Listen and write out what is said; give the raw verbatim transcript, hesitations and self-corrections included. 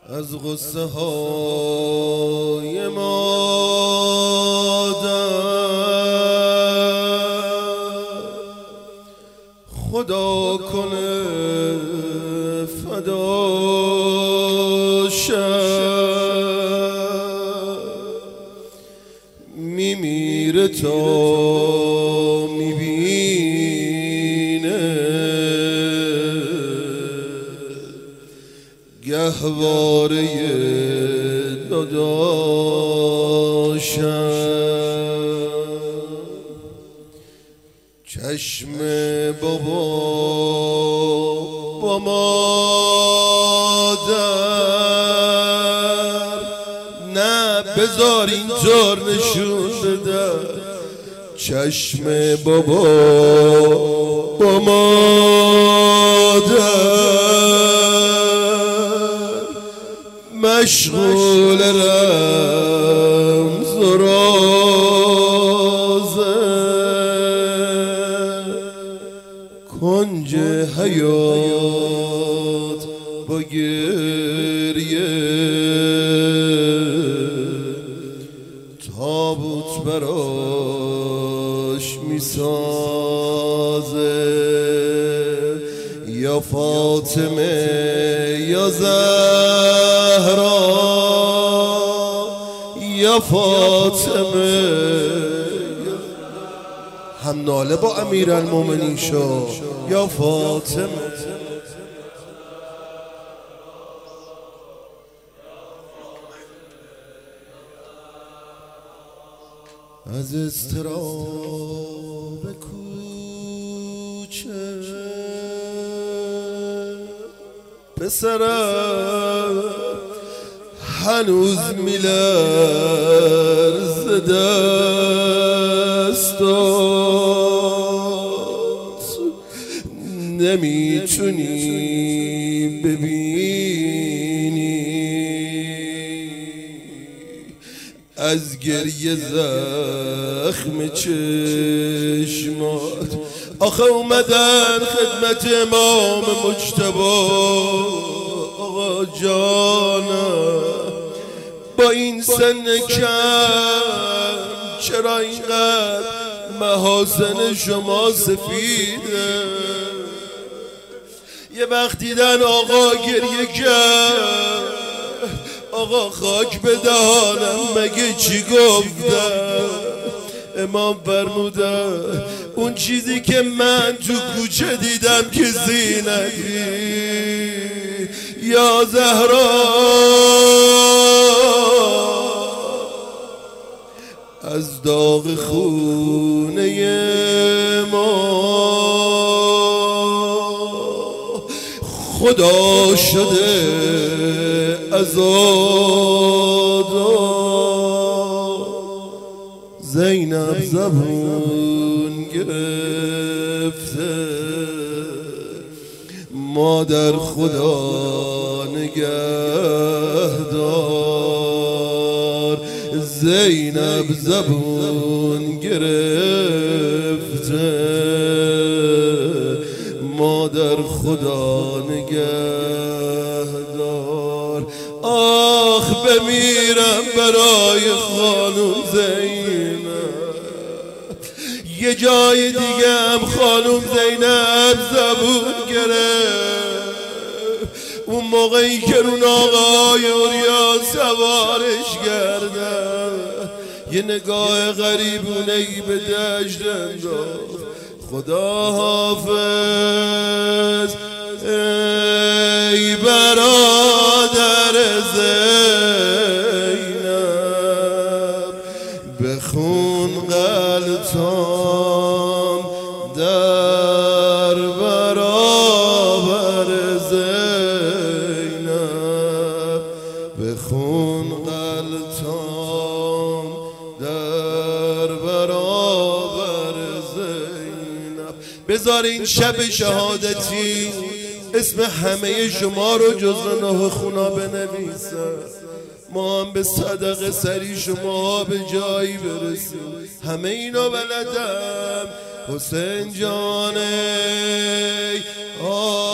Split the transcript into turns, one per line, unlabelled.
از غصه های مادر خدا کنه فداشم، میمیره تا میبینه گهواره داداشم. چشم بابا با مادر نه بذار اینطور نشون بده. چشم بابا با مادر مشغول رمز و رازه، کنج حیات با گریه تابوت براش میسازه. یا فاطمه یا زهرا یا فاطمه، هم ناله با امیرالمومنین شو یا فاطمه. از اضطراب کوچه پسرم هنوز میلرزه دستات، نمیتونی ببینی از گریه زخم چشمات. آخه اومدن خدمت امام مجتبی آقا جانم، با این سن کم چرا اینقدر محاسن شما سفیده؟ یه وقت دیدن آقا گریه کرد، آقا خاک به دهانم مگه چی گفتم؟ امام فرمودن اون چیزی که من تو کوچه دیدم که زینتی یا زهرا از داغ خونه ما خدا شده عزادار. زینب زبون گرفته مادر خدا نگهدار. زینب زبون گرفته مادر خدا نگهدار. آخ بمیرم برای خانم زینب، یه جای دیگه هم خانم زینب زبون گرفت. اون موقعی که رون آقای اوریا سوارش کردن یه نگاه غریبونهی به دشت انداخت. خدا حافظ ای برادر زینب، بخون غلطان در برابر زینب، بخون غلطان در برابر زینب. بذار این شب شهادتی اسم همه شما رو جزو نه خونا بنویسم، ما هم به صدقه سری شما به جایی برسیم. همه اینا بلدم حسین جان ای